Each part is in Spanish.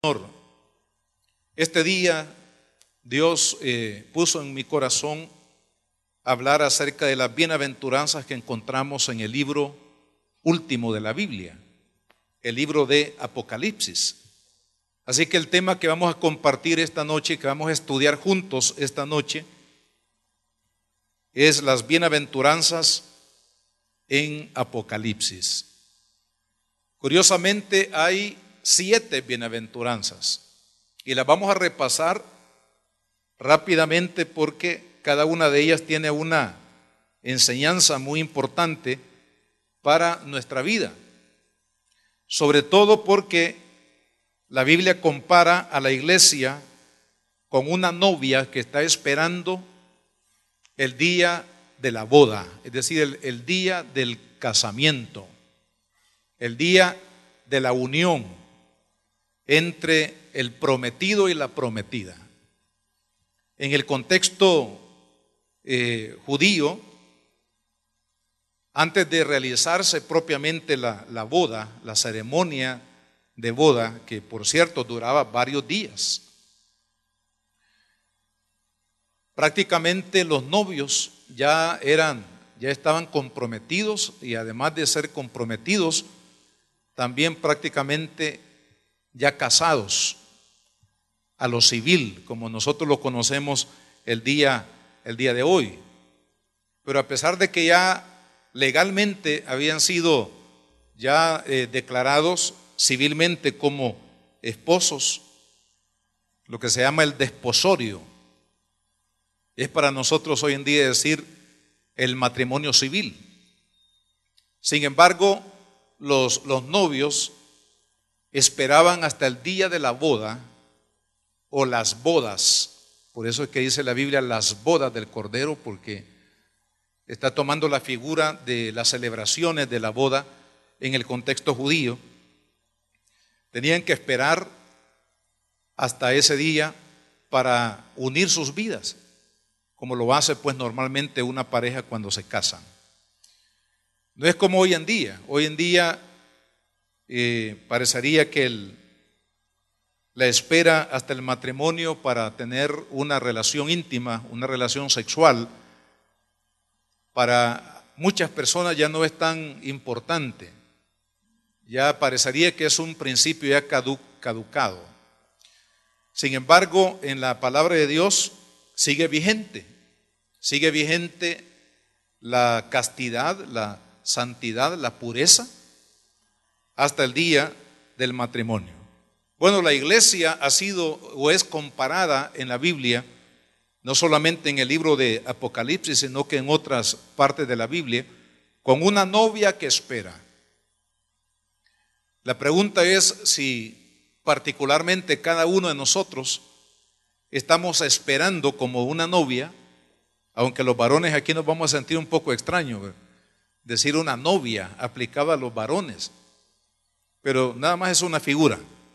Señor, este día Dios puso en mi corazón hablar acerca de las bienaventuranzas que encontramos en el libro último de la Biblia, el libro de Apocalipsis. Así que el tema que vamos a compartir esta noche, que vamos a estudiar juntos esta noche, es las bienaventuranzas en Apocalipsis. Curiosamente hay 7 bienaventuranzas y las vamos a repasar rápidamente porque cada una de ellas tiene una enseñanza muy importante para nuestra vida, sobre todo porque la Biblia compara a la iglesia con una novia que está esperando el día de la boda, es decir, el día del casamiento, el día de la unión entre el prometido y la prometida. En el contexto judío, antes de realizarse propiamente la boda, la ceremonia de boda, que por cierto duraba varios días, prácticamente los novios ya estaban comprometidos, y además de ser comprometidos, también prácticamente ya casados a lo civil, como nosotros lo conocemos el día de hoy. Pero a pesar de que ya legalmente habían sido ya declarados civilmente como esposos, lo que se llama el desposorio, es para nosotros hoy en día decir el matrimonio civil. Sin embargo, los novios esperaban hasta el día de la boda o las bodas. Por eso es que dice la Biblia las bodas del Cordero, porque está tomando la figura de las celebraciones de la boda en el contexto judío. Tenían que esperar hasta ese día para unir sus vidas, como lo hace pues normalmente una pareja cuando se casan. No es como hoy en día. Hoy en día parecería que la espera hasta el matrimonio para tener una relación íntima, una relación sexual, para muchas personas ya no es tan importante. Ya parecería que es un principio ya caducado. Sin embargo, en la palabra de Dios sigue vigente la castidad, la santidad, la pureza, hasta el día del matrimonio. Bueno, la iglesia ha sido o es comparada en la Biblia, no solamente en el libro de Apocalipsis, sino que en otras partes de la Biblia, con una novia que espera. La pregunta es si particularmente cada uno de nosotros estamos esperando como una novia, aunque los varones aquí nos vamos a sentir un poco extraños, decir una novia aplicada a los varones, pero nada más es una figura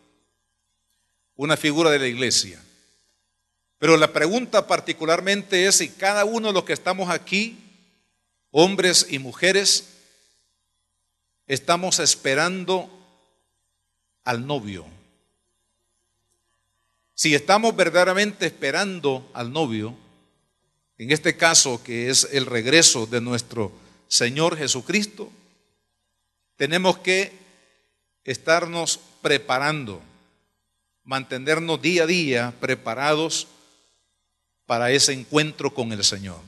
de la iglesia. Pero la pregunta particularmente es si cada uno de los que estamos aquí, hombres y mujeres, estamos esperando al novio. Si estamos verdaderamente esperando al novio, en este caso que es el regreso de nuestro Señor Jesucristo, tenemos que estarnos preparando, mantenernos día a día preparados para ese encuentro con el Señor.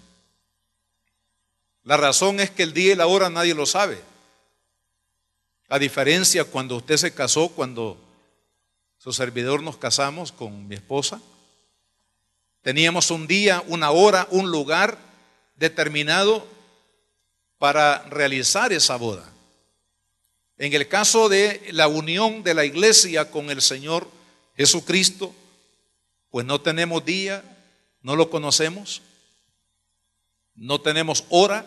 La razón es que el día y la hora nadie lo sabe. A diferencia cuando usted se casó, cuando su servidor nos casamos con mi esposa, teníamos un día, una hora, un lugar determinado para realizar esa boda. En el caso de la unión de la iglesia con el Señor Jesucristo, pues no tenemos día, no lo conocemos, no tenemos hora,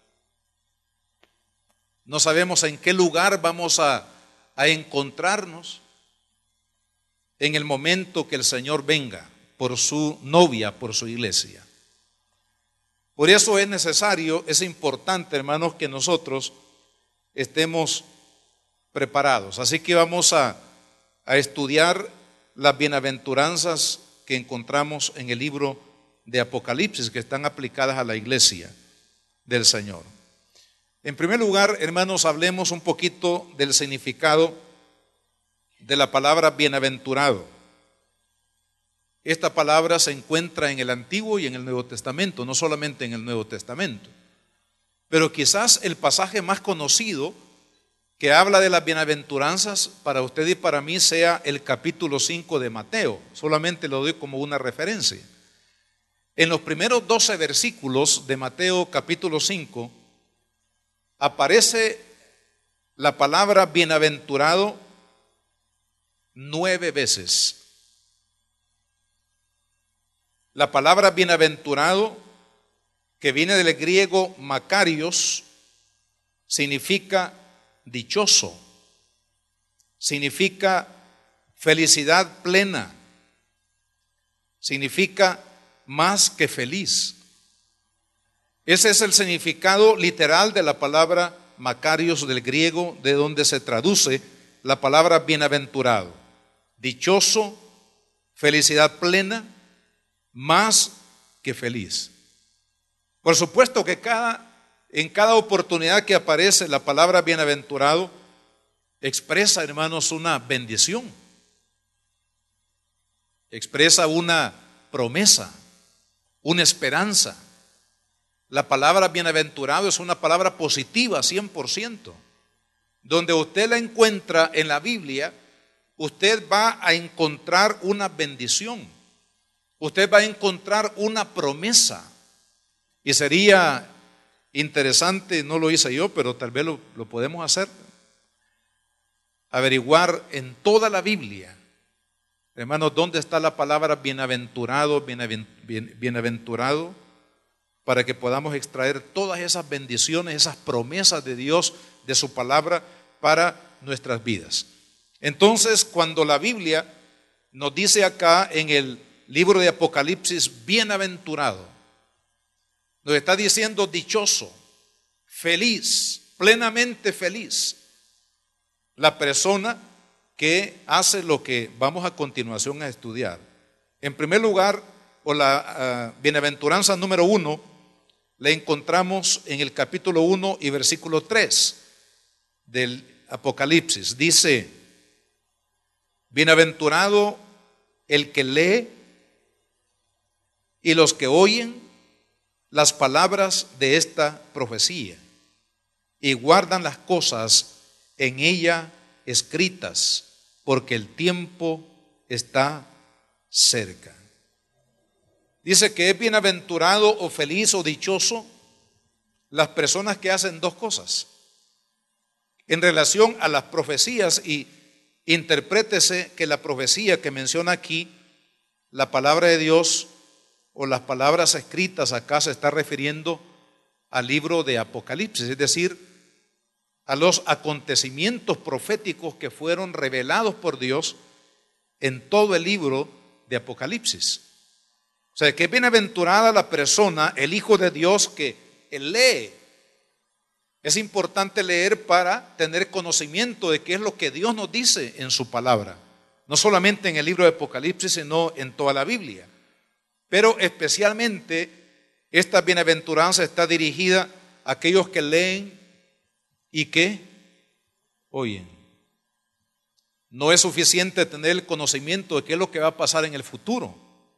no sabemos en qué lugar vamos a encontrarnos en el momento que el Señor venga por su novia, por su iglesia. Por eso es necesario, es importante, hermanos, que nosotros estemos preparados. Así que vamos a estudiar las bienaventuranzas que encontramos en el libro de Apocalipsis, que están aplicadas a la iglesia del Señor. En primer lugar, hermanos, hablemos un poquito del significado de la palabra bienaventurado. Esta palabra se encuentra en el Antiguo y en el Nuevo Testamento, no solamente en el Nuevo Testamento. Pero quizás el pasaje más conocido que habla de las bienaventuranzas para usted y para mí sea el capítulo 5 de Mateo. Solamente lo doy como una referencia. En los primeros 12 versículos de Mateo capítulo 5 aparece la palabra bienaventurado 9 veces. La palabra bienaventurado, que viene del griego makarios, significa dichoso, significa felicidad plena, significa más que feliz. Ese es el significado literal de la palabra makarios del griego, de donde se traduce la palabra bienaventurado. Dichoso, felicidad plena, más que feliz. Por supuesto que en cada oportunidad que aparece la palabra bienaventurado, expresa, hermanos, una bendición, expresa una promesa, una esperanza. La palabra bienaventurado es una palabra positiva 100%. Donde usted la encuentra en la Biblia, usted va a encontrar una bendición, usted va a encontrar una promesa. Y sería interesante, no lo hice yo, pero tal vez lo podemos hacer, averiguar en toda la Biblia, hermanos, dónde está la palabra bienaventurado, bienaventurado, para que podamos extraer todas esas bendiciones, esas promesas de Dios, de su palabra para nuestras vidas. Entonces, cuando la Biblia nos dice acá en el libro de Apocalipsis, bienaventurado, nos está diciendo dichoso, feliz, plenamente feliz, la persona que hace lo que vamos a continuación a estudiar. En primer lugar, o la bienaventuranza número 1, la encontramos en el capítulo 1 y versículo 3 del Apocalipsis. Dice, bienaventurado el que lee y los que oyen las palabras de esta profecía y guardan las cosas en ella escritas, porque el tiempo está cerca. Dice que es bienaventurado o feliz o dichoso las personas que hacen dos cosas en relación a las profecías, y interprétese que la profecía que menciona aquí, la palabra de Dios o las palabras escritas, acá se está refiriendo al libro de Apocalipsis, es decir, a los acontecimientos proféticos que fueron revelados por Dios en todo el libro de Apocalipsis. O sea, que es bienaventurada la persona, el Hijo de Dios, que lee. Es importante leer para tener conocimiento de qué es lo que Dios nos dice en su palabra. No solamente en el libro de Apocalipsis, sino en toda la Biblia. Pero especialmente esta bienaventuranza está dirigida a aquellos que leen y que oyen. No es suficiente tener el conocimiento de qué es lo que va a pasar en el futuro.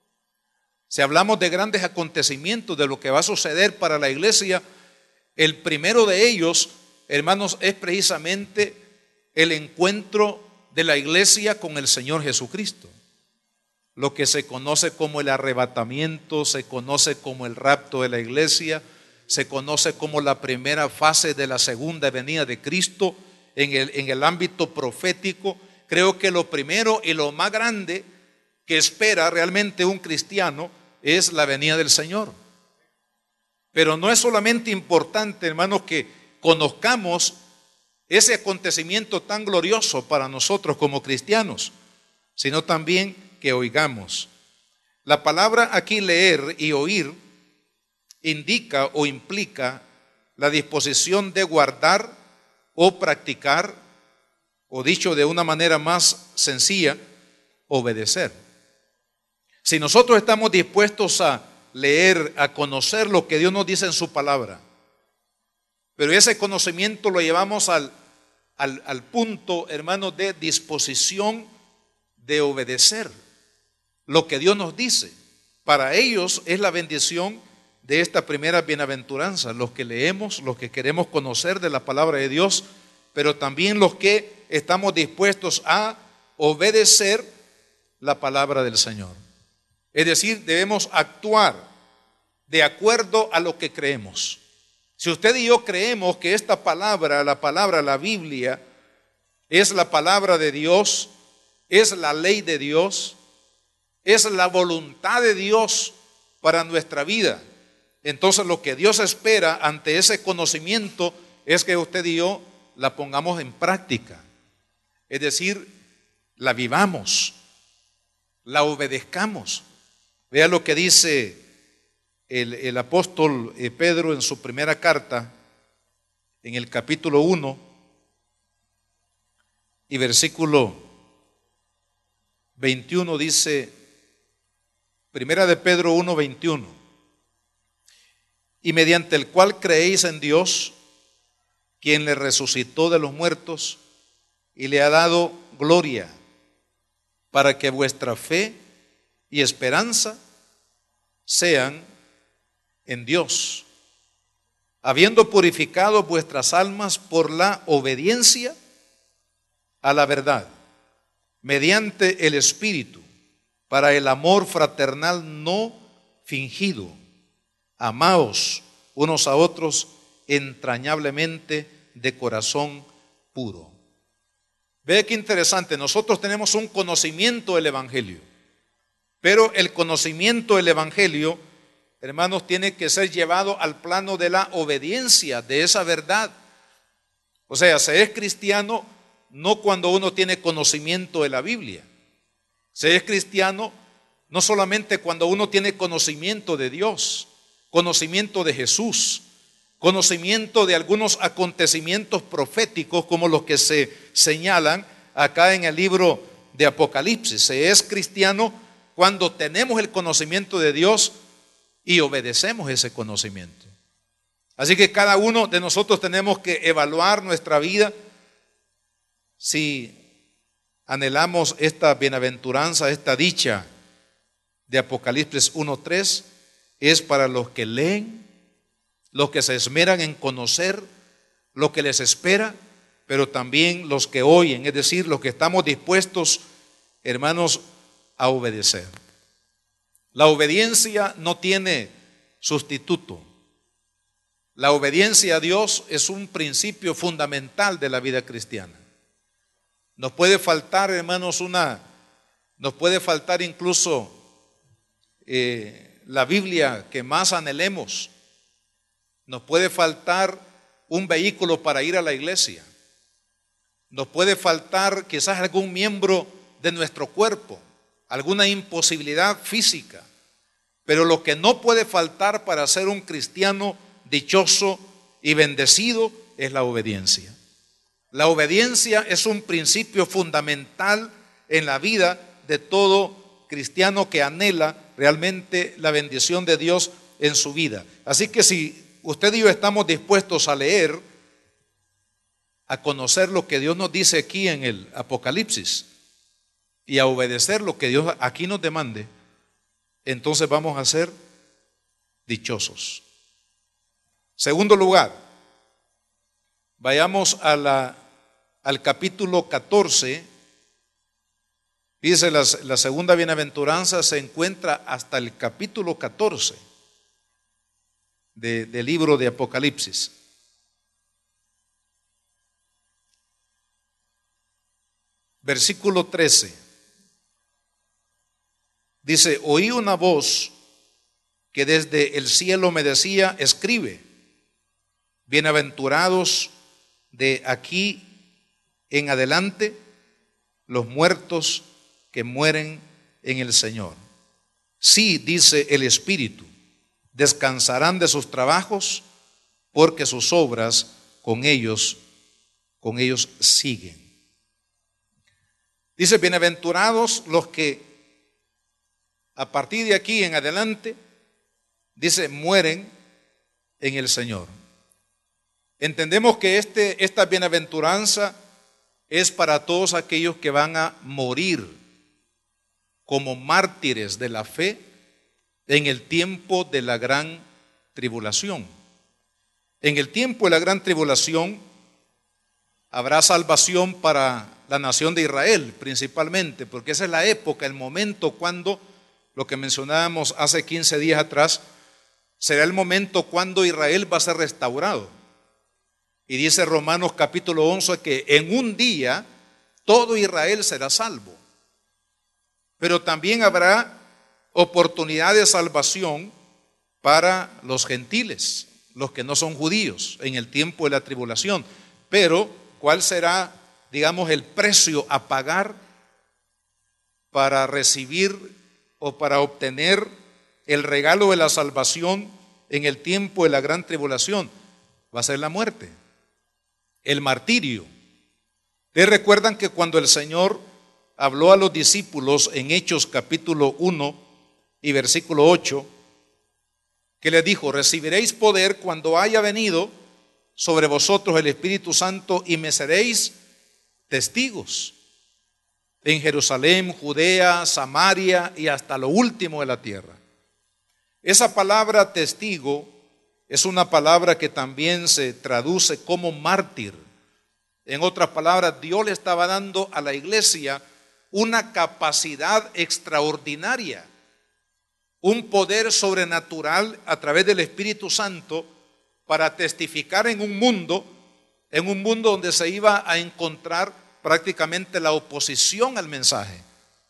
Si hablamos de grandes acontecimientos, de lo que va a suceder para la iglesia, el primero de ellos, hermanos, es precisamente el encuentro de la iglesia con el Señor Jesucristo. Lo que se conoce como el arrebatamiento, se conoce como el rapto de la iglesia, se conoce como la primera fase de la segunda venida de Cristo en el ámbito profético. Creo que lo primero y lo más grande que espera realmente un cristiano es la venida del Señor. Pero no es solamente importante, hermanos, que conozcamos ese acontecimiento tan glorioso para nosotros como cristianos, sino también que oigamos. La palabra aquí leer y oír indica o implica la disposición de guardar o practicar, o dicho de una manera más sencilla, obedecer. Si nosotros estamos dispuestos a leer, a conocer lo que Dios nos dice en su palabra, pero ese conocimiento lo llevamos al punto, hermanos, de disposición de obedecer lo que Dios nos dice. Para ellos es la bendición de esta primera bienaventuranza, los que leemos, los que queremos conocer de la palabra de Dios, pero también los que estamos dispuestos a obedecer la palabra del Señor. Es decir, debemos actuar de acuerdo a lo que creemos. Si usted y yo creemos que esta palabra, la Biblia, es la palabra de Dios, es la ley de Dios, es la voluntad de Dios para nuestra vida, entonces lo que Dios espera ante ese conocimiento es que usted y yo la pongamos en práctica. Es decir, la vivamos, la obedezcamos. Vea lo que dice el apóstol Pedro en su primera carta, en el capítulo 1 y versículo 21, dice, primera de Pedro 1, 21, y mediante el cual creéis en Dios, quien le resucitó de los muertos y le ha dado gloria, para que vuestra fe y esperanza sean en Dios, habiendo purificado vuestras almas por la obediencia a la verdad, mediante el Espíritu, para el amor fraternal no fingido. Amaos unos a otros entrañablemente de corazón puro. Ve qué interesante, nosotros tenemos un conocimiento del Evangelio, pero el conocimiento del Evangelio, hermanos, tiene que ser llevado al plano de la obediencia de esa verdad. O sea, se es cristiano no cuando uno tiene conocimiento de la Biblia. Se es cristiano no solamente cuando uno tiene conocimiento de Dios, conocimiento de Jesús, conocimiento de algunos acontecimientos proféticos como los que se señalan acá en el libro de Apocalipsis. Se es cristiano cuando tenemos el conocimiento de Dios y obedecemos ese conocimiento. Así que cada uno de nosotros tenemos que evaluar nuestra vida si anhelamos esta bienaventuranza, esta dicha de Apocalipsis 1:3, es para los que leen, los que se esmeran en conocer lo que les espera, pero también los que oyen, es decir, los que estamos dispuestos, hermanos, a obedecer. La obediencia no tiene sustituto. La obediencia a Dios es un principio fundamental de la vida cristiana. Nos puede faltar, hermanos, nos puede faltar incluso la Biblia que más anhelemos. Nos puede faltar un vehículo para ir a la iglesia. Nos puede faltar quizás algún miembro de nuestro cuerpo, alguna imposibilidad física. Pero lo que no puede faltar para ser un cristiano dichoso y bendecido es la obediencia. La obediencia es un principio fundamental en la vida de todo cristiano que anhela realmente la bendición de Dios en su vida. Así que si usted y yo estamos dispuestos a leer, a conocer lo que Dios nos dice aquí en el Apocalipsis y a obedecer lo que Dios aquí nos demande, entonces vamos a ser dichosos. Segundo lugar, vayamos al capítulo 14. Dice, la segunda bienaventuranza se encuentra hasta el capítulo 14 del libro de Apocalipsis. Versículo 13. Dice, oí una voz que desde el cielo me decía, escribe, bienaventurados de aquí en adelante los muertos que mueren en el Señor. Sí, dice el Espíritu, descansarán de sus trabajos, porque sus obras con ellos siguen. Dice, bienaventurados los que a partir de aquí en adelante, dice, mueren en el Señor. Entendemos que esta bienaventuranza es para todos aquellos que van a morir como mártires de la fe en el tiempo de la gran tribulación. En el tiempo de la gran tribulación habrá salvación para la nación de Israel principalmente, porque esa es la época, el momento cuando, lo que mencionábamos hace 15 días atrás, será el momento cuando Israel va a ser restaurado. Y dice Romanos capítulo 11 que en un día todo Israel será salvo. Pero también habrá oportunidad de salvación para los gentiles, los que no son judíos, en el tiempo de la tribulación. Pero, ¿cuál será, digamos, el precio a pagar para recibir o para obtener el regalo de la salvación en el tiempo de la gran tribulación? Va a ser la muerte, el martirio. ¿Ustedes recuerdan que cuando el Señor habló a los discípulos en Hechos capítulo 1 y versículo 8, que les dijo, recibiréis poder cuando haya venido sobre vosotros el Espíritu Santo y me seréis testigos en Jerusalén, Judea, Samaria y hasta lo último de la tierra? Esa palabra testigo es una palabra que también se traduce como mártir. En otras palabras, Dios le estaba dando a la iglesia una capacidad extraordinaria, un poder sobrenatural a través del Espíritu Santo para testificar en un mundo donde se iba a encontrar prácticamente la oposición al mensaje.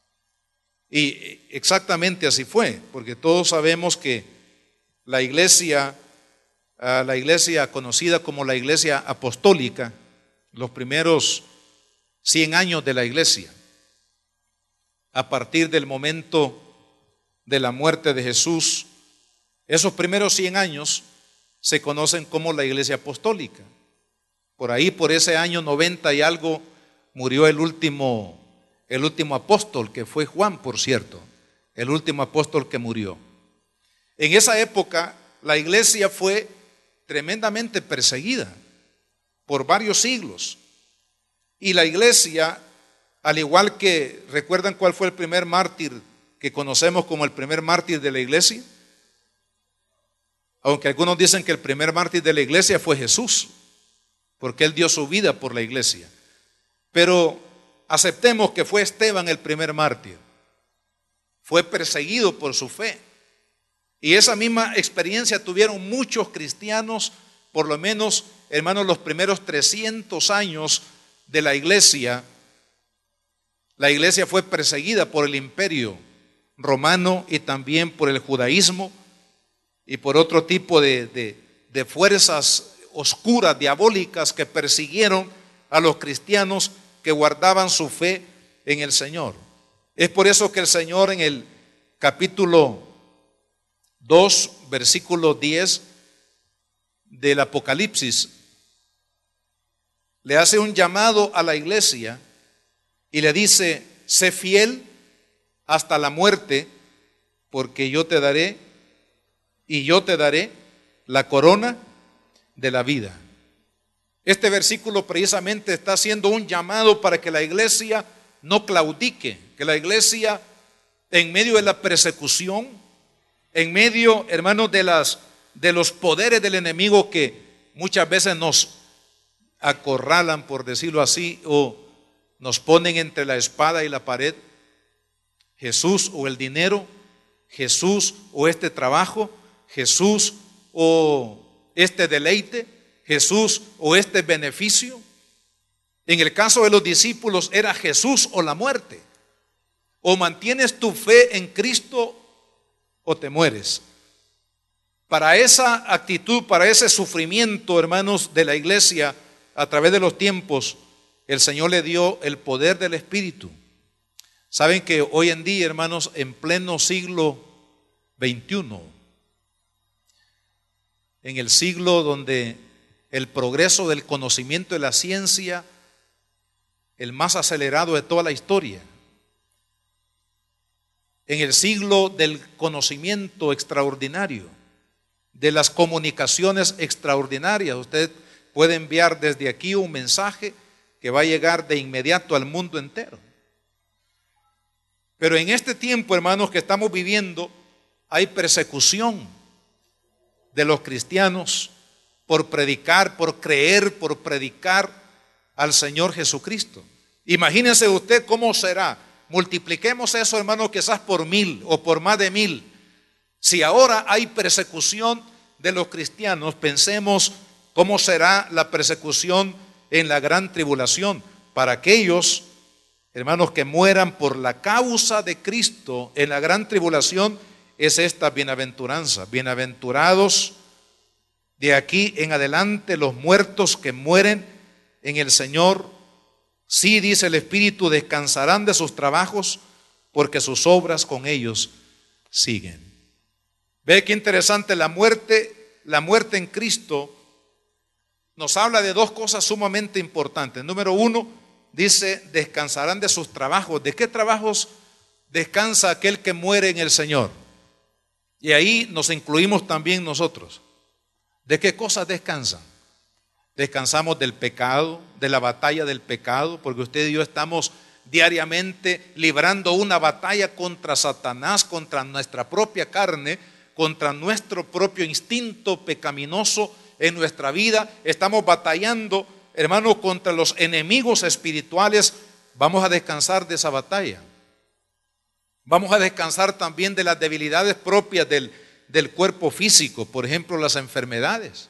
Y exactamente así fue, porque todos sabemos que la iglesia conocida como la iglesia apostólica, los primeros 100 años de la iglesia, a partir del momento de la muerte de Jesús, esos primeros 100 años se conocen como la iglesia apostólica. Por ahí, por ese año 90 y algo, murió el último apóstol, que fue Juan, por cierto, el último apóstol que murió. En esa época, la iglesia fue tremendamente perseguida por varios siglos. Y la iglesia, al igual que, ¿recuerdan cuál fue el primer mártir que conocemos como el primer mártir de la iglesia? Aunque algunos dicen que el primer mártir de la iglesia fue Jesús, porque Él dio su vida por la iglesia. Pero aceptemos que fue Esteban el primer mártir. Fue perseguido por su fe. Y esa misma experiencia tuvieron muchos cristianos, por lo menos, hermanos, los primeros 300 años de la iglesia. La iglesia fue perseguida por el imperio romano y también por el judaísmo y por otro tipo de fuerzas oscuras, diabólicas, que persiguieron a los cristianos que guardaban su fe en el Señor. Es por eso que el Señor en el capítulo 2, versículo 10 del Apocalipsis, le hace un llamado a la iglesia y le dice, sé fiel hasta la muerte, porque yo te daré la corona de la vida. Este versículo precisamente está haciendo un llamado para que la iglesia no claudique, que la iglesia, en medio de la persecución, en medio, hermanos, de los poderes del enemigo que muchas veces nos acorralan, por decirlo así, o nos ponen entre la espada y la pared, Jesús o el dinero, Jesús o este trabajo, Jesús o este deleite, Jesús o este beneficio. En el caso de los discípulos era Jesús o la muerte. O mantienes tu fe en Cristo o te mueres. Para esa actitud, para ese sufrimiento, hermanos, de la iglesia a través de los tiempos, el Señor le dio el poder del Espíritu. Saben que hoy en día, hermanos, en pleno siglo XXI, en el siglo donde el progreso del conocimiento de la ciencia el más acelerado de toda la historia. En el siglo del conocimiento extraordinario, de las comunicaciones extraordinarias. Usted puede enviar desde aquí un mensaje que va a llegar de inmediato al mundo entero. Pero en este tiempo, hermanos, que estamos viviendo, hay persecución de los cristianos por predicar, por creer, por predicar al Señor Jesucristo. Imagínense usted cómo será. Multipliquemos eso, hermanos, quizás por 1000 o por más de 1000. Si ahora hay persecución de los cristianos, pensemos cómo será la persecución en la gran tribulación para aquellos, hermanos, que mueran por la causa de Cristo en la gran tribulación. Es esta bienaventuranza. Bienaventurados de aquí en adelante los muertos que mueren en el Señor. Sí, dice el Espíritu, descansarán de sus trabajos, porque sus obras con ellos siguen. Ve qué interesante, la muerte en Cristo nos habla de dos cosas sumamente importantes. Número uno, dice, descansarán de sus trabajos. ¿De qué trabajos descansa aquel que muere en el Señor? Y ahí nos incluimos también nosotros. ¿De qué cosas descansan? Descansamos del pecado, de la batalla del pecado, porque usted y yo estamos diariamente librando una batalla contra Satanás, contra nuestra propia carne, contra nuestro propio instinto pecaminoso en nuestra vida. Estamos batallando, hermano, contra los enemigos espirituales. Vamos a descansar de esa batalla. Vamos a descansar también de las debilidades propias del cuerpo físico, por ejemplo, las enfermedades.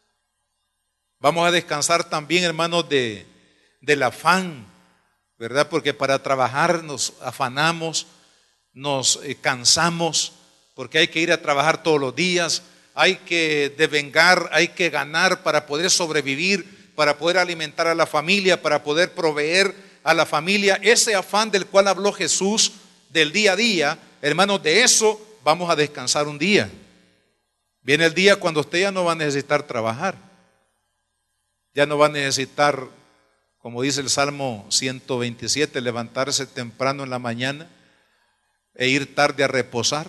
Vamos a descansar también, hermanos, del afán, ¿verdad? Porque para trabajar nos afanamos, nos cansamos, porque hay que ir a trabajar todos los días, hay que devengar, hay que ganar para poder sobrevivir, para poder alimentar a la familia, para poder proveer a la familia. Ese afán del cual habló Jesús, del día a día, hermanos, de eso vamos a descansar un día. Viene el día cuando usted ya no va a necesitar trabajar, ya no va a necesitar, como dice el Salmo 127, levantarse temprano en la mañana e ir tarde a reposar.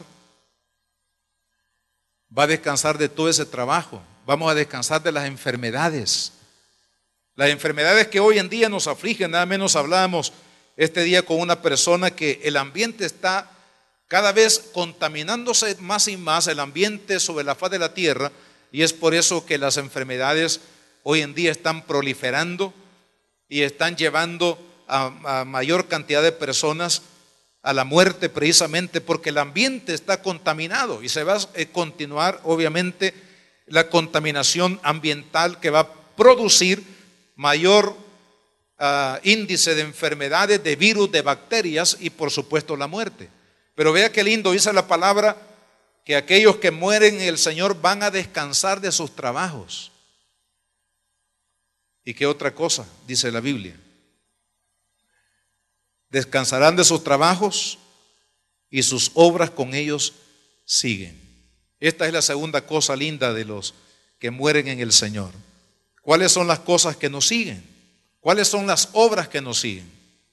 Va a descansar de todo ese trabajo. Vamos a descansar de las enfermedades. Las enfermedades que hoy en día nos afligen. Nada menos hablábamos este día con una persona que el ambiente está cada vez contaminándose más y más, el ambiente sobre la faz de la tierra, y es por eso que las enfermedades hoy en día están proliferando y están llevando a mayor cantidad de personas a la muerte, precisamente porque el ambiente está contaminado, y se va a continuar obviamente la contaminación ambiental que va a producir mayor índice de enfermedades, de virus, de bacterias y por supuesto la muerte. Pero vea qué lindo dice la palabra, que aquellos que mueren en el Señor van a descansar de sus trabajos. ¿Y qué otra cosa dice la Biblia? Descansarán de sus trabajos y sus obras con ellos siguen. Esta es la segunda cosa linda de los que mueren en el Señor. ¿Cuáles son las cosas que nos siguen? ¿Cuáles son las obras que nos siguen?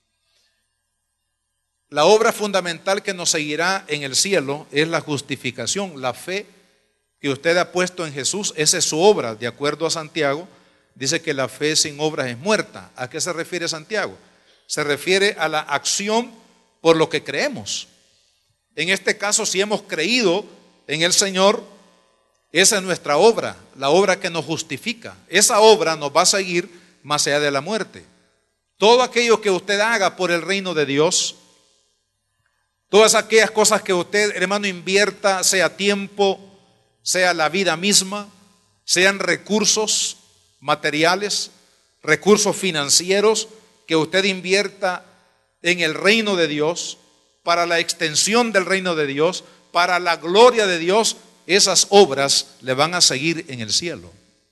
La obra fundamental que nos seguirá en el cielo es la justificación, la fe que usted ha puesto en Jesús. Esa es su obra, de acuerdo a Santiago. Dice que la fe sin obras es muerta. ¿A qué se refiere Santiago? Se refiere a la acción por lo que creemos. En este caso, si hemos creído en el Señor, esa es nuestra obra, la obra que nos justifica. Esa obra nos va a seguir más allá de la muerte. Todo aquello que usted haga por el reino de Dios, todas aquellas cosas que usted, hermano, invierta, sea tiempo, sea la vida misma, sean recursos materiales, recursos financieros que usted invierta en el reino de Dios, para la extensión del reino de Dios, para la gloria de Dios, esas obras le van a seguir en el cielo.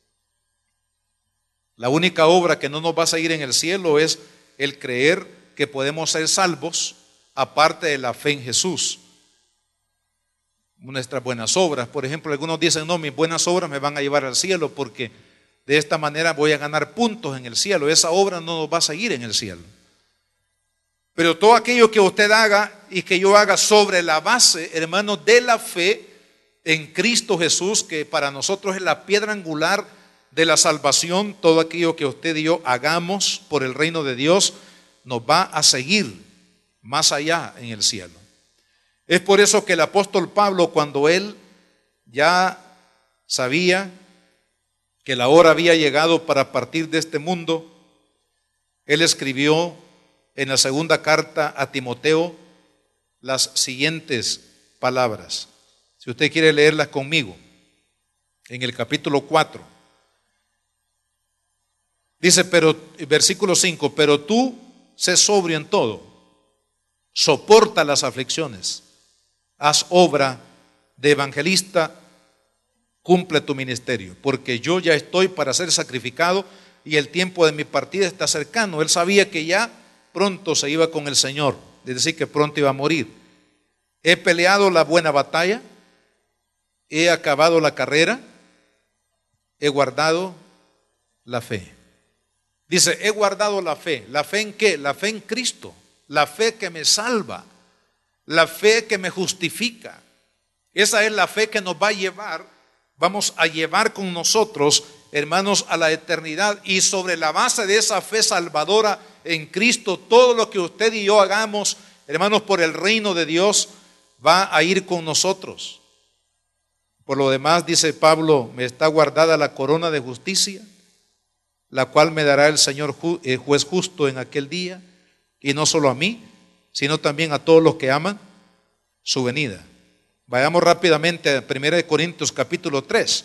La única obra que no nos va a seguir en el cielo es el creer que podemos ser salvos aparte de la fe en Jesús. Nuestras buenas obras, por ejemplo, algunos dicen, no, mis buenas obras me van a llevar al cielo porque de esta manera voy a ganar puntos en el cielo. Esa obra no nos va a seguir en el cielo. Pero todo aquello que usted haga y que yo haga sobre la base, hermanos, de la fe en Cristo Jesús, que para nosotros es la piedra angular de la salvación, todo aquello que usted y yo hagamos por el reino de Dios nos va a seguir más allá en el cielo. Es por eso que el apóstol Pablo, cuando él ya sabía que la hora había llegado para partir de este mundo, él escribió en la segunda carta a Timoteo las siguientes palabras. Si usted quiere leerlas conmigo, en el capítulo 4. Dice, versículo 5, pero tú sé sobrio en todo, soporta las aflicciones, haz obra de evangelista, cumple tu ministerio, porque yo ya estoy para ser sacrificado y el tiempo de mi partida está cercano. Él sabía que ya pronto se iba con el Señor, es decir, que pronto iba a morir. He peleado la buena batalla, he acabado la carrera, he guardado la fe. Dice, he guardado la fe. ¿La fe en qué? La fe en Cristo, la fe que me salva, la fe que me justifica. Esa es la fe que nos va a llevar, vamos a llevar con nosotros, hermanos, a la eternidad. Y sobre la base de esa fe salvadora en Cristo, todo lo que usted y yo hagamos, hermanos, por el reino de Dios, va a ir con nosotros. Por lo demás, dice Pablo, me está guardada la corona de justicia, la cual me dará el Señor juez justo en aquel día, y no solo a mí, sino también a todos los que aman su venida. Vayamos rápidamente a 1 Corintios capítulo 3.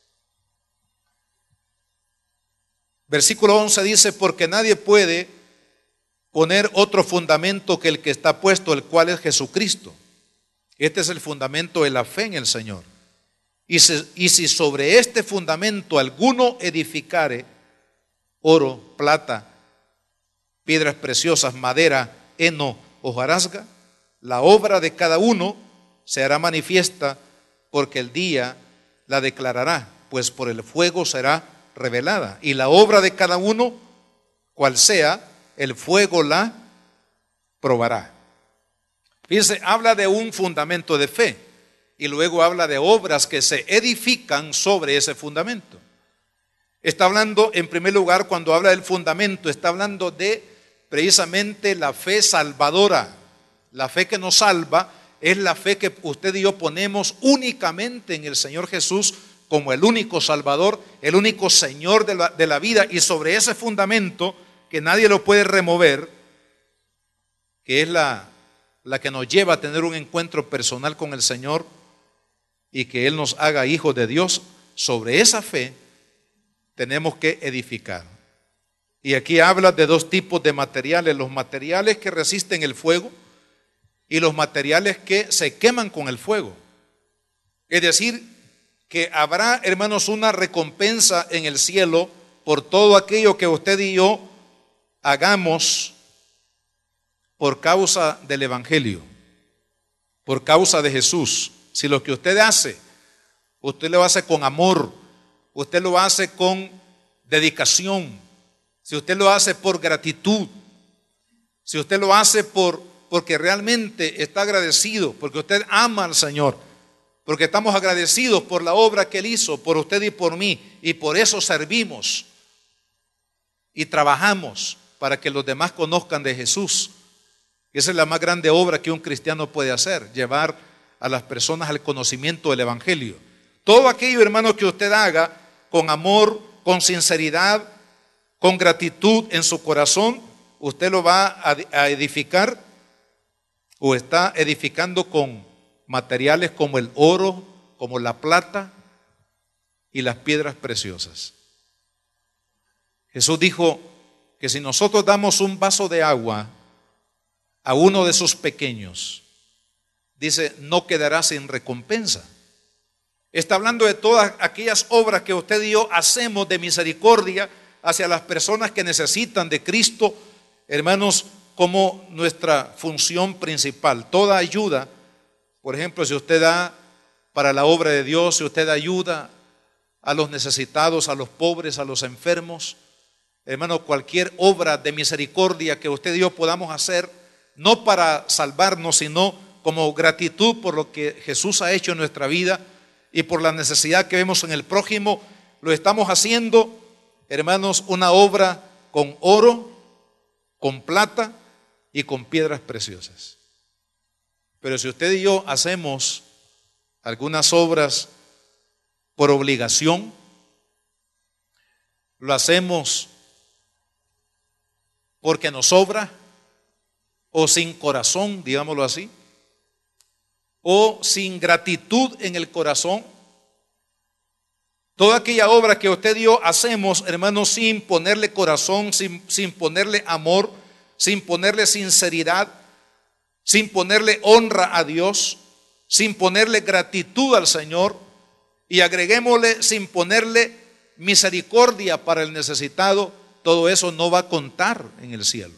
Versículo 11 dice, porque nadie puede poner otro fundamento que el que está puesto, el cual es Jesucristo. Este es el fundamento de la fe en el Señor. Y si sobre este fundamento alguno edificare oro, plata, piedras preciosas, madera, heno, hojarasca, la obra de cada uno se hará manifiesta, porque el día la declarará, pues por el fuego será revelada. Y la obra de cada uno, cual sea, el fuego la probará. Fíjense, habla de un fundamento de fe y luego habla de obras que se edifican sobre ese fundamento. Está hablando, en primer lugar, cuando habla del fundamento, está hablando de precisamente la fe salvadora. La fe que nos salva es la fe que usted y yo ponemos únicamente en el Señor Jesús como el único Salvador, el único Señor de la vida. Y sobre ese fundamento que nadie lo puede remover, que es la que nos lleva a tener un encuentro personal con el Señor y que Él nos haga hijos de Dios, sobre esa fe tenemos que edificar. Y aquí habla de dos tipos de materiales: los materiales que resisten el fuego y los materiales que se queman con el fuego. Es decir, que habrá, hermanos, una recompensa en el cielo por todo aquello que usted y yo hagamos por causa del Evangelio, por causa de Jesús. Si lo que usted hace, usted lo hace con amor, usted lo hace con dedicación, si usted lo hace por gratitud, si usted lo hace porque realmente está agradecido, porque usted ama al Señor, porque estamos agradecidos por la obra que Él hizo, por usted y por mí, y por eso servimos y trabajamos para que los demás conozcan de Jesús. Esa es la más grande obra que un cristiano puede hacer, llevar a las personas al conocimiento del Evangelio. Todo aquello, hermano, que usted haga con amor, con sinceridad, con gratitud en su corazón, usted lo va a edificar o está edificando con materiales como el oro, como la plata y las piedras preciosas. Jesús dijo que si nosotros damos un vaso de agua a uno de sus pequeños, dice, no quedará sin recompensa. Está hablando de todas aquellas obras que usted y yo hacemos de misericordia hacia las personas que necesitan de Cristo, hermanos, como nuestra función principal. Toda ayuda, por ejemplo, si usted da para la obra de Dios, si usted ayuda a los necesitados, a los pobres, a los enfermos, hermano, cualquier obra de misericordia que usted y yo podamos hacer, no para salvarnos, sino como gratitud por lo que Jesús ha hecho en nuestra vida y por la necesidad que vemos en el prójimo, lo estamos haciendo, hermanos, una obra con oro, con plata y con piedras preciosas. Pero si usted y yo hacemos algunas obras por obligación, lo hacemos porque nos sobra, o sin corazón, digámoslo así, o sin gratitud en el corazón, toda aquella obra que usted y yo hacemos, hermanos, sin ponerle corazón, sin ponerle amor, sin ponerle sinceridad, sin ponerle honra a Dios, sin ponerle gratitud al Señor, y agreguémosle sin ponerle misericordia para el necesitado, todo eso no va a contar en el cielo.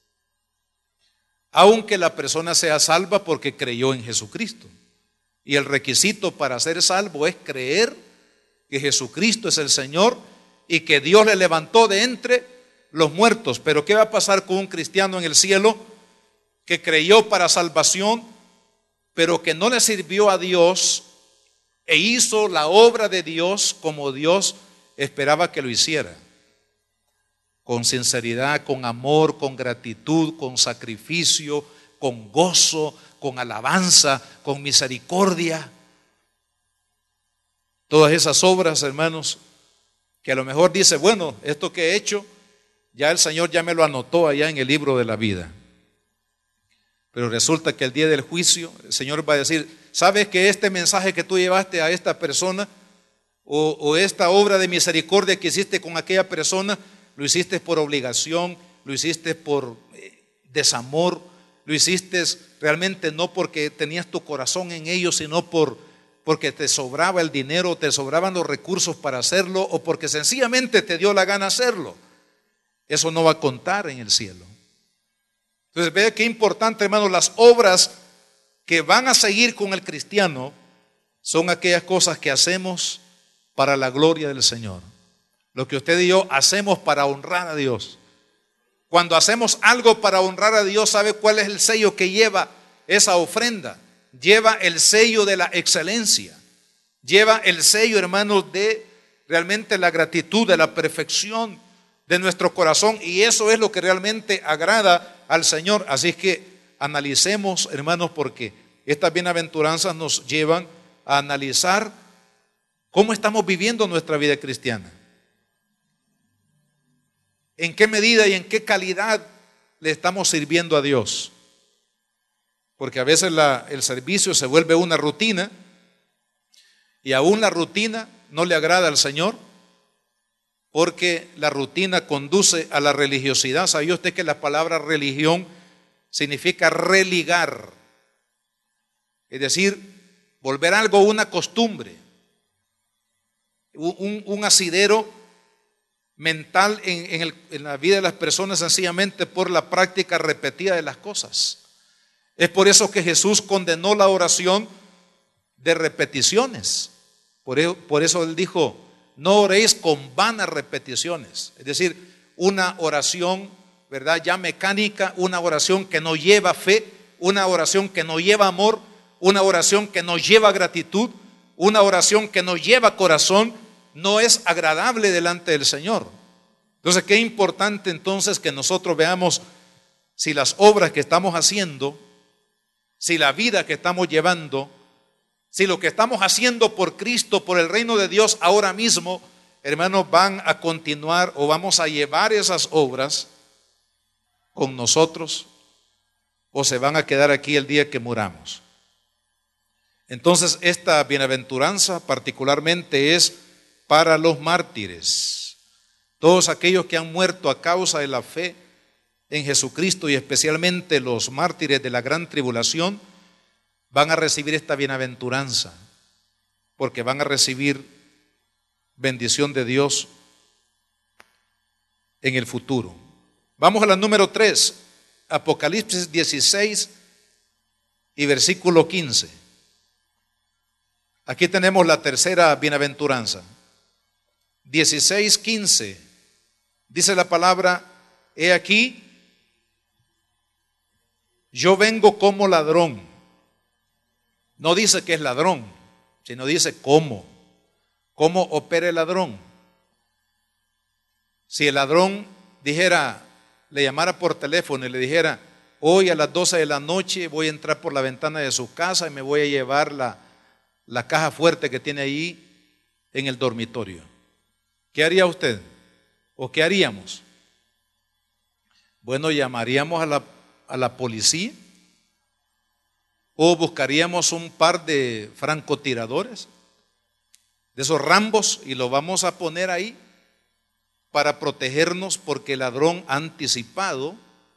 Aunque la persona sea salva porque creyó en Jesucristo. Y el requisito para ser salvo es creer que Jesucristo es el Señor y que Dios le levantó de entre los muertos. Pero ¿qué va a pasar con un cristiano en el cielo que creyó para salvación, pero que no le sirvió a Dios e hizo la obra de Dios como Dios esperaba que lo hiciera? Con sinceridad, con amor, con gratitud, con sacrificio, con gozo, con alabanza, con misericordia. Todas esas obras, hermanos, que a lo mejor dice, bueno, esto que he hecho, ya el Señor ya me lo anotó allá en el libro de la vida. Pero resulta que el día del juicio, el Señor va a decir, ¿sabes que este mensaje que tú llevaste a esta persona o esta obra de misericordia que hiciste con aquella persona, lo hiciste por obligación, lo hiciste por desamor, lo hiciste realmente no porque tenías tu corazón en ellos, sino porque te sobraba el dinero, te sobraban los recursos para hacerlo, o porque sencillamente te dio la gana hacerlo? Eso no va a contar en el cielo. Entonces, vea qué importante, hermanos, las obras que van a seguir con el cristiano son aquellas cosas que hacemos para la gloria del Señor. Lo que usted y yo hacemos para honrar a Dios. Cuando hacemos algo para honrar a Dios, ¿sabe cuál es el sello que lleva esa ofrenda? Lleva el sello de la excelencia. Lleva el sello, hermanos, de realmente la gratitud, de la perfección de nuestro corazón. Y eso es lo que realmente agrada al Señor. Así es que analicemos, hermanos, porque estas bienaventuranzas nos llevan a analizar cómo estamos viviendo nuestra vida cristiana. ¿En qué medida y en qué calidad le estamos sirviendo a Dios? Porque a veces el servicio se vuelve una rutina y aún la rutina no le agrada al Señor, porque la rutina conduce a la religiosidad. ¿Sabía usted que la palabra religión significa religar? Es decir, volver algo una costumbre, un asidero mental en la vida de las personas, sencillamente por la práctica repetida de las cosas. Es por eso que Jesús condenó la oración de repeticiones. Por eso Él dijo, no oréis con vanas repeticiones. Es decir, una oración, ¿verdad?, ya mecánica, una oración que no lleva fe, una oración que no lleva amor, una oración que no lleva gratitud, una oración que no lleva corazón, no es agradable delante del Señor. Entonces, qué importante entonces que nosotros veamos si las obras que estamos haciendo, si la vida que estamos llevando, si lo que estamos haciendo por Cristo, por el reino de Dios ahora mismo, hermanos, van a continuar o vamos a llevar esas obras con nosotros o se van a quedar aquí el día que muramos. Entonces, esta bienaventuranza particularmente es para los mártires, todos aquellos que han muerto a causa de la fe en Jesucristo y especialmente los mártires de la gran tribulación van a recibir esta bienaventuranza porque van a recibir bendición de Dios en el futuro. Vamos a la número 3, Apocalipsis 16 y versículo 15. Aquí tenemos la tercera bienaventuranza. 16:15 dice la palabra: he aquí, yo vengo como ladrón. No dice que es ladrón, sino dice cómo opera el ladrón. Si el ladrón dijera, le llamara por teléfono y le dijera, hoy a las 12 de la noche voy a entrar por la ventana de su casa y me voy a llevar la caja fuerte que tiene ahí en el dormitorio, ¿qué haría usted? ¿O qué haríamos? Bueno, llamaríamos a la policía o buscaríamos un par de francotiradores, de esos Rambos, y lo vamos a poner ahí para protegernos, porque el ladrón ha anticipado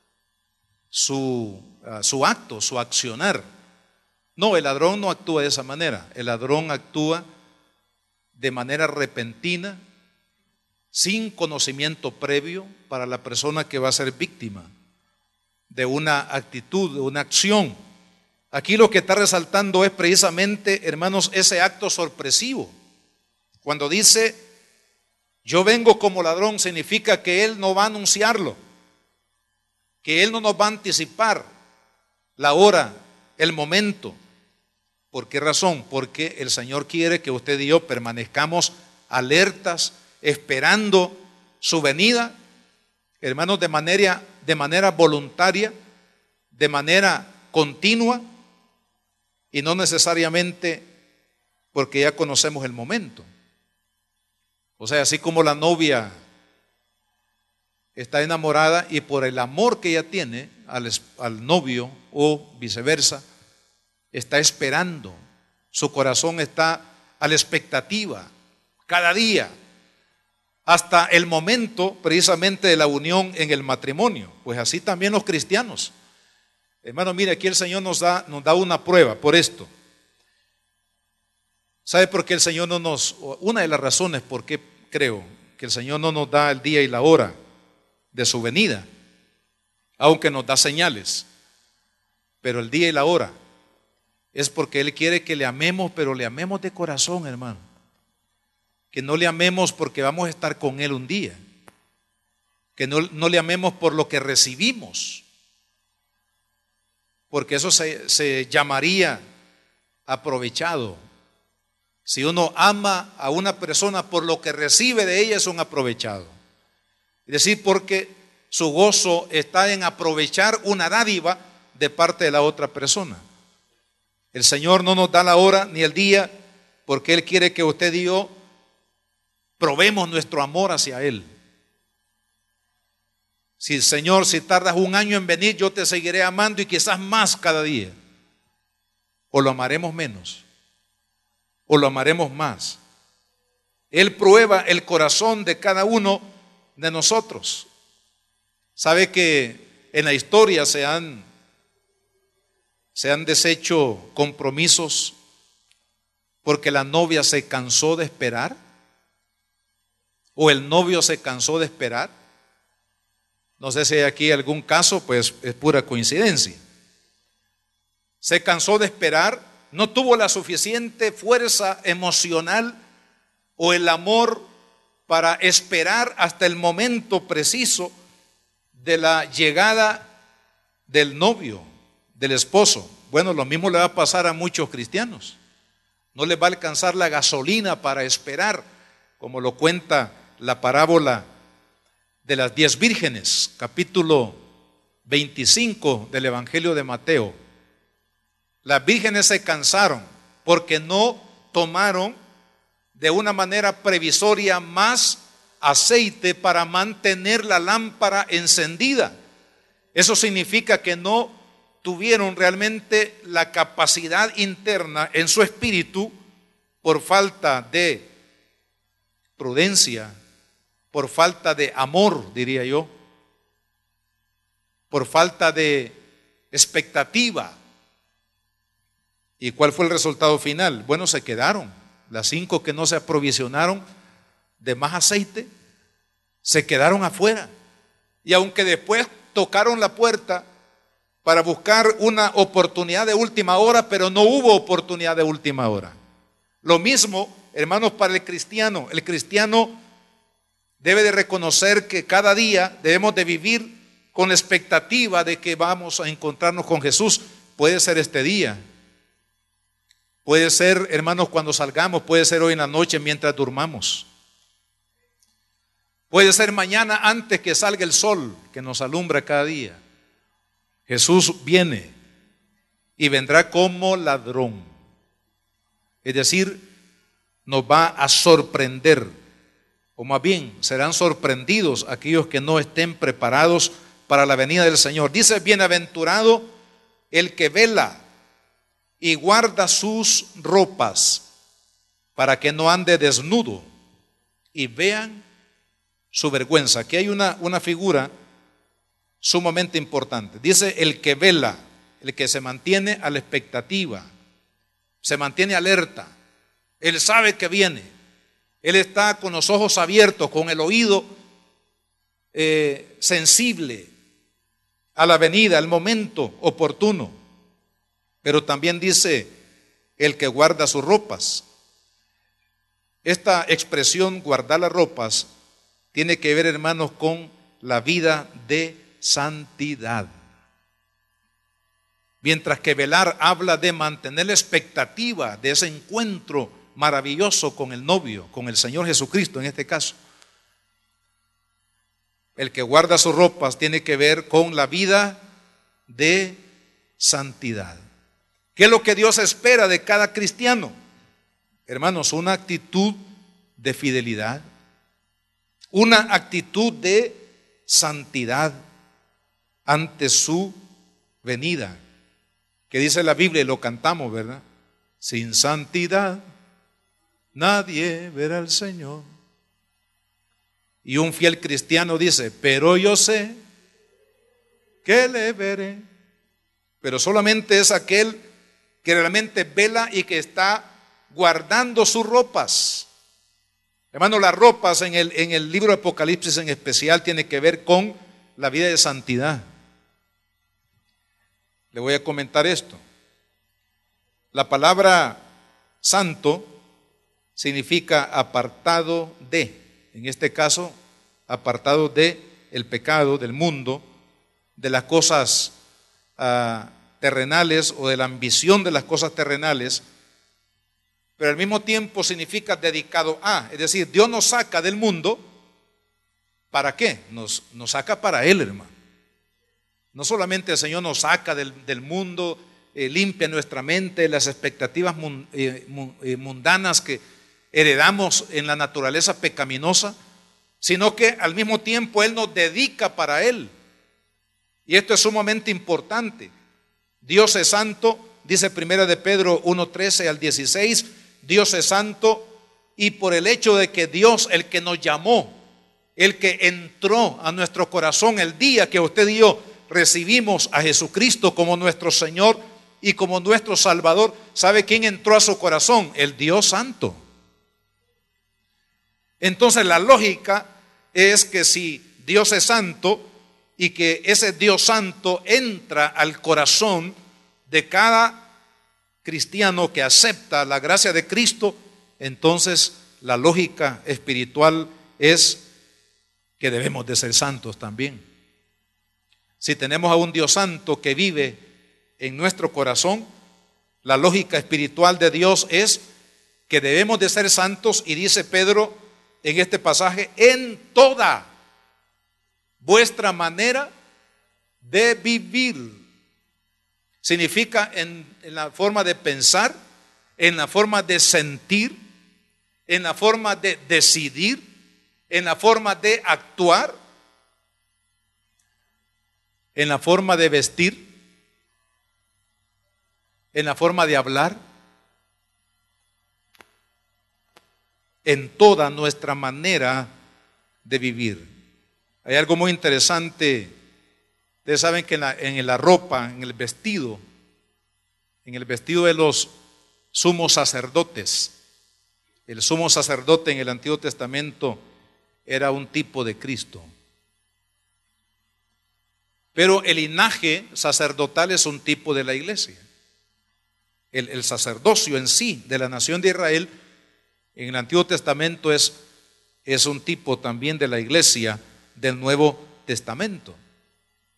su acto, su accionar. No, el ladrón no actúa de esa manera. El ladrón actúa de manera repentina, sin conocimiento previo para la persona que va a ser víctima de una actitud, de una acción. Aquí lo que está resaltando es precisamente, hermanos, ese acto sorpresivo. Cuando dice, yo vengo como ladrón, significa que Él no va a anunciarlo, que Él no nos va a anticipar la hora, el momento. ¿Por qué razón? Porque el Señor quiere que usted y yo permanezcamos alertas, esperando su venida, hermanos, de manera voluntaria, de manera continua, y no necesariamente porque ya conocemos el momento. O sea, así como la novia está enamorada y por el amor que ella tiene al novio o viceversa, está esperando, su corazón está a la expectativa cada día, hasta el momento precisamente de la unión en el matrimonio. Pues así también los cristianos. Hermano, mire, aquí el Señor nos da una prueba por esto. ¿Sabe por qué el Señor una de las razones por qué creo que el Señor no nos da el día y la hora de su venida, aunque nos da señales, pero el día y la hora, es porque Él quiere que le amemos, pero le amemos de corazón, hermano. Que no le amemos porque vamos a estar con Él un día, que no le amemos por lo que recibimos, porque eso se llamaría aprovechado. Si uno ama a una persona por lo que recibe de ella, es un aprovechado. Es decir, porque su gozo está en aprovechar una dádiva de parte de la otra persona. El Señor no nos da la hora ni el día, porque Él quiere que usted y yo probemos nuestro amor hacia Él. Si Señor, si tardas un año en venir, yo te seguiré amando y quizás más cada día. O lo amaremos menos, o lo amaremos más. Él prueba el corazón de cada uno de nosotros. Sabe que en la historia se han deshecho compromisos porque la novia se cansó de esperar, o el novio se cansó de esperar. No sé si hay aquí algún caso, pues es pura coincidencia. Se cansó de esperar, no tuvo la suficiente fuerza emocional o el amor para esperar hasta el momento preciso de la llegada del novio, del esposo. Bueno, lo mismo le va a pasar a muchos cristianos. No les va a alcanzar la gasolina para esperar, como lo cuenta la parábola de las 10 vírgenes, capítulo 25 del Evangelio de Mateo. Las vírgenes se cansaron porque no tomaron de una manera previsoria más aceite para mantener la lámpara encendida. Eso significa que no tuvieron realmente la capacidad interna en su espíritu, por falta de prudencia, por falta de amor, diría yo, por falta de expectativa. ¿Y cuál fue el resultado final? Bueno, se quedaron. Las 5 que no se aprovisionaron de más aceite, se quedaron afuera. Y aunque después tocaron la puerta para buscar una oportunidad de última hora, pero no hubo oportunidad de última hora. Lo mismo, hermanos, para el cristiano. El cristiano debe de reconocer que cada día debemos de vivir con la expectativa de que vamos a encontrarnos con Jesús. Puede ser este día, puede ser, hermanos, cuando salgamos, puede ser hoy en la noche mientras durmamos, puede ser mañana antes que salga el sol que nos alumbra cada día. Jesús viene y vendrá como ladrón, es decir, nos va a sorprender, o más bien serán sorprendidos aquellos que no estén preparados para la venida del Señor. Dice: bienaventurado el que vela y guarda sus ropas para que no ande desnudo y vean su vergüenza. Aquí hay una figura sumamente importante. Dice: el que vela, el que se mantiene a la expectativa, se mantiene alerta. Él sabe que viene. Él está con los ojos abiertos, con el oído sensible a la venida, al momento oportuno. Pero también dice: el que guarda sus ropas. Esta expresión, guardar las ropas, tiene que ver, hermanos, con la vida de santidad. Mientras que velar habla de mantener la expectativa de ese encuentro maravilloso con el novio, con el Señor Jesucristo en este caso. El que guarda sus ropas tiene que ver con la vida de santidad. ¿Qué es lo que Dios espera de cada cristiano? Hermanos, una actitud de fidelidad, una actitud de santidad ante su venida. Que dice la Biblia, y lo cantamos, ¿verdad? Sin santidad nadie verá al Señor. Y un fiel cristiano dice: pero yo sé que le veré. Pero solamente es aquel que realmente vela y que está guardando sus ropas. Hermano, las ropas en el libro de Apocalipsis en especial tiene que ver con la vida de santidad. Le voy a comentar esto. La palabra santo significa apartado de, en este caso, apartado de el pecado, del mundo, de las cosas terrenales o de la ambición de las cosas terrenales, pero al mismo tiempo significa dedicado a, es decir, Dios nos saca del mundo. ¿Para qué? Nos saca para Él, hermano. No solamente el Señor nos saca del mundo, limpia nuestra mente, las expectativas mundanas que heredamos en la naturaleza pecaminosa, sino que al mismo tiempo Él nos dedica para Él. Y esto es sumamente importante. Dios es santo, dice 1 de Pedro 1:13 al 16, Dios es santo, y por el hecho de que Dios, el que nos llamó, el que entró a nuestro corazón el día que usted y yo recibimos a Jesucristo como nuestro Señor y como nuestro Salvador, ¿sabe quién entró a su corazón? El Dios Santo. Entonces la lógica es que si Dios es santo y que ese Dios santo entra al corazón de cada cristiano que acepta la gracia de Cristo, entonces la lógica espiritual es que debemos de ser santos también. Si tenemos a un Dios santo que vive en nuestro corazón, la lógica espiritual de Dios es que debemos de ser santos, y dice Pedro en este pasaje: en toda vuestra manera de vivir. Significa en la forma de pensar, en la forma de sentir, en la forma de decidir, en la forma de actuar, en la forma de vestir, en la forma de hablar, en toda nuestra manera de vivir. Hay algo muy interesante. Ustedes saben que en la ropa, en el vestido de los sumos sacerdotes, el sumo sacerdote en el Antiguo Testamento era un tipo de Cristo. Pero el linaje sacerdotal es un tipo de la iglesia. El sacerdocio en sí de la nación de Israel en el Antiguo Testamento es un tipo también de la iglesia del Nuevo Testamento.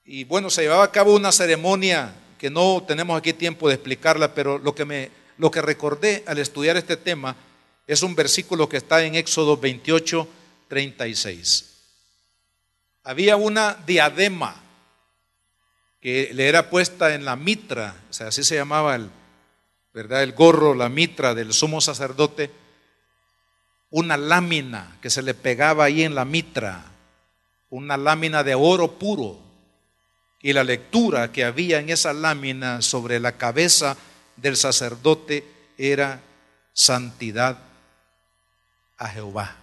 Y bueno, se llevaba a cabo una ceremonia que no tenemos aquí tiempo de explicarla, pero lo que recordé al estudiar este tema es un versículo que está en Éxodo 28:36. Había una diadema que le era puesta en la mitra, o sea, así se llamaba el gorro, la mitra del sumo sacerdote, una lámina que se le pegaba ahí en la mitra, una lámina de oro puro, y la lectura que había en esa lámina sobre la cabeza del sacerdote era: santidad a Jehová,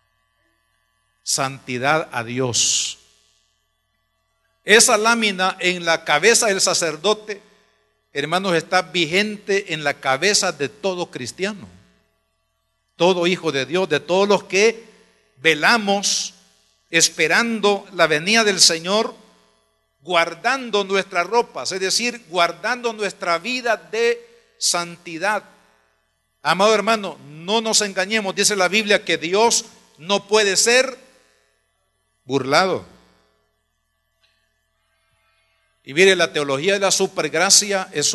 santidad a Dios. Esa lámina en la cabeza del sacerdote, hermanos, está vigente en la cabeza de todo cristiano, todo hijo de Dios, de todos los que velamos esperando la venida del Señor, guardando nuestras ropas, es decir, guardando nuestra vida de santidad. Amado hermano, no nos engañemos, dice la Biblia que Dios no puede ser burlado. Y mire, la teología de la supergracia es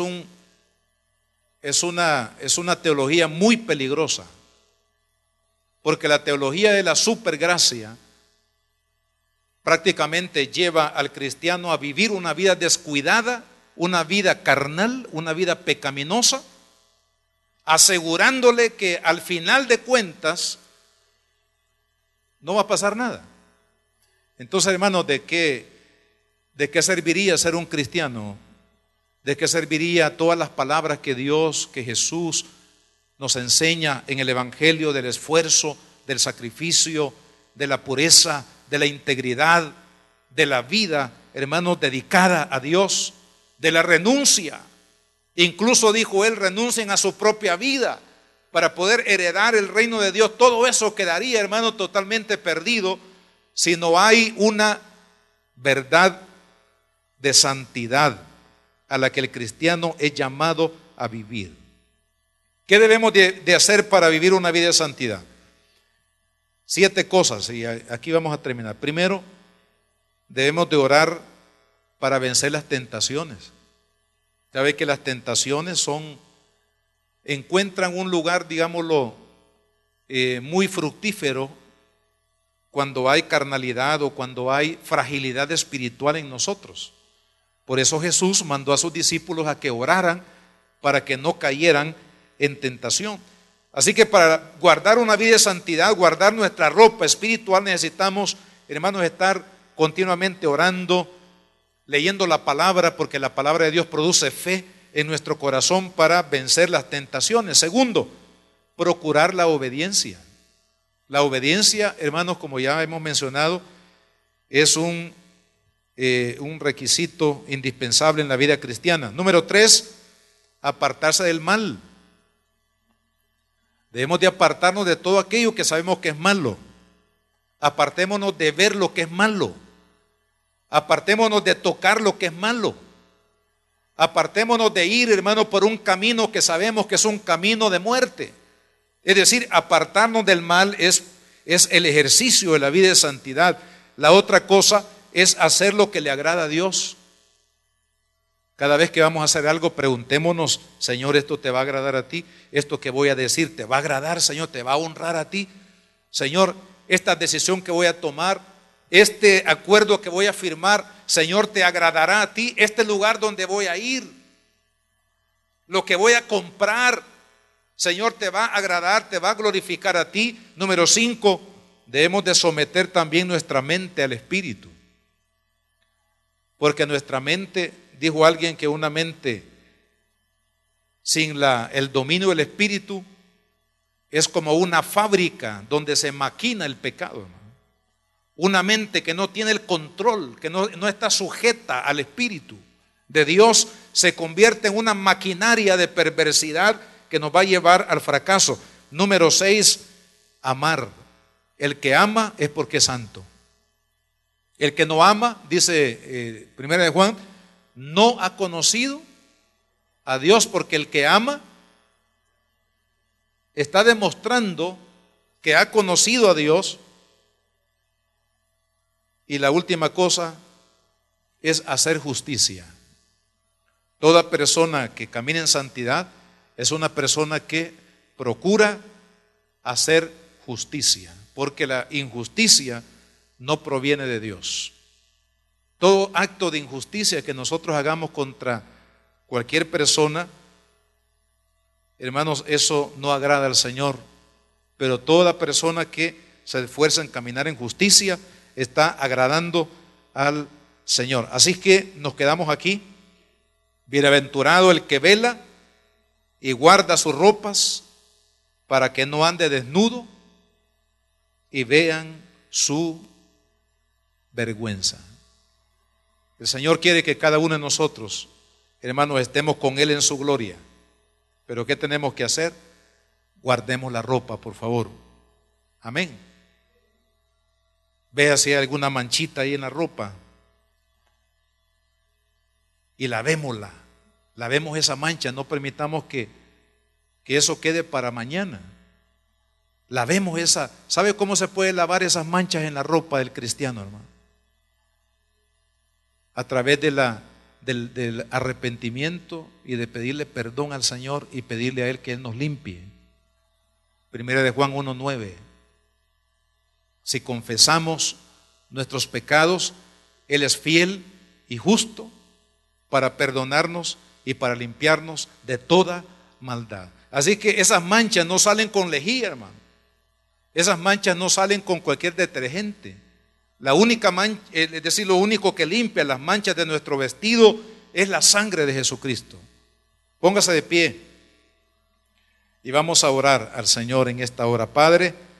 una teología muy peligrosa, porque la teología de la supergracia prácticamente lleva al cristiano a vivir una vida descuidada, una vida carnal, una vida pecaminosa, asegurándole que al final de cuentas no va a pasar nada. Entonces, hermanos, ¿de qué serviría ser un cristiano? ¿De qué serviría todas las palabras que Dios, que Jesús nos enseña en el Evangelio, del esfuerzo, del sacrificio, de la pureza, de la integridad, de la vida, hermanos, dedicada a Dios, de la renuncia? Incluso dijo él: renuncien a su propia vida para poder heredar el reino de Dios. Todo eso quedaría, hermano, totalmente perdido si no hay una verdad de santidad a la que el cristiano es llamado a vivir. ¿Qué debemos de hacer para vivir una vida de santidad? 7 cosas, y aquí vamos a terminar. Primero, debemos de orar para vencer las tentaciones. Sabe que las tentaciones encuentran un lugar, digámoslo, muy fructífero cuando hay carnalidad o cuando hay fragilidad espiritual en nosotros. Por eso Jesús mandó a sus discípulos a que oraran para que no cayeran en tentación. Así que para guardar una vida de santidad, guardar nuestra ropa espiritual, necesitamos, hermanos, estar continuamente orando, leyendo la palabra, porque la palabra de Dios produce fe en nuestro corazón para vencer las tentaciones. Segundo, procurar la obediencia. La obediencia, hermanos, como ya hemos mencionado, es un requisito indispensable en la vida cristiana. Número 3, apartarse del mal. Debemos de apartarnos de todo aquello que sabemos que es malo. Apartémonos de ver lo que es malo. Apartémonos de tocar lo que es malo. Apartémonos de ir, hermano, por un camino que sabemos que es un camino de muerte. Es decir, apartarnos del mal es el ejercicio de la vida de santidad. La otra cosa es hacer lo que le agrada a Dios. Cada vez que vamos a hacer algo, preguntémonos: Señor, ¿esto te va a agradar a ti? ¿Esto que voy a decir te va a agradar, Señor? ¿Te va a honrar a ti? Señor, esta decisión que voy a tomar, este acuerdo que voy a firmar, Señor, ¿te agradará a ti? Este lugar donde voy a ir, lo que voy a comprar, Señor, ¿te va a agradar? ¿Te va a glorificar a ti? Número 5, debemos de someter también nuestra mente al Espíritu. Porque nuestra mente, dijo alguien que una mente sin el dominio del Espíritu es como una fábrica donde se maquina el pecado, hermano. Una mente que no tiene el control, que no está sujeta al Espíritu de Dios, se convierte en una maquinaria de perversidad que nos va a llevar al fracaso. Número 6, amar. El que ama es porque es santo. El que no ama, dice 1 de Juan, no ha conocido a Dios, porque el que ama está demostrando que ha conocido a Dios. Y la última cosa es hacer justicia. Toda persona que camina en santidad es una persona que procura hacer justicia, porque la injusticia no proviene de Dios. Todo acto de injusticia que nosotros hagamos contra cualquier persona, hermanos, eso no agrada al Señor. Pero toda persona que se esfuerza en caminar en justicia está agradando al Señor. Así que nos quedamos aquí. Bienaventurado el que vela y guarda sus ropas para que no ande desnudo y vean su vergüenza. El Señor quiere que cada uno de nosotros, hermanos, estemos con Él en su gloria. Pero ¿qué tenemos que hacer? Guardemos la ropa, por favor. Amén. Vea si hay alguna manchita ahí en la ropa y lavémosla. Lavemos esa mancha, no permitamos que eso quede para mañana. Lavemos esa. ¿Sabe cómo se puede lavar esas manchas en la ropa del cristiano, hermano? A través del arrepentimiento y de pedirle perdón al Señor y pedirle a Él que Él nos limpie. Primera de Juan 1:9. Si confesamos nuestros pecados, Él es fiel y justo para perdonarnos y para limpiarnos de toda maldad. Así que esas manchas no salen con lejía, hermano. Esas manchas no salen con cualquier detergente. La única mancha, es decir, lo único que limpia las manchas de nuestro vestido es la sangre de Jesucristo. Póngase de pie y vamos a orar al Señor en esta hora. Padre,